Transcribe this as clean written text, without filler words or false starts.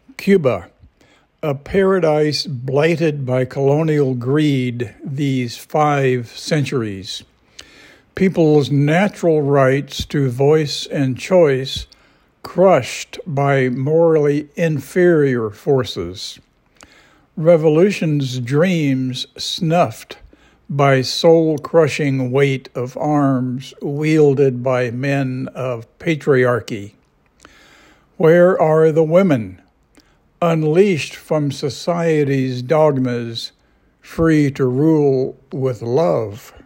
Cuba, a paradise blighted by colonial greed these 5 centuries. People's natural rights to voice and choice crushed by morally inferior forces. Revolution's dreams snuffed by soul-crushing weight of arms wielded by men of patriarchy. Where are the women, unleashed from society's dogmas, free to rule with love?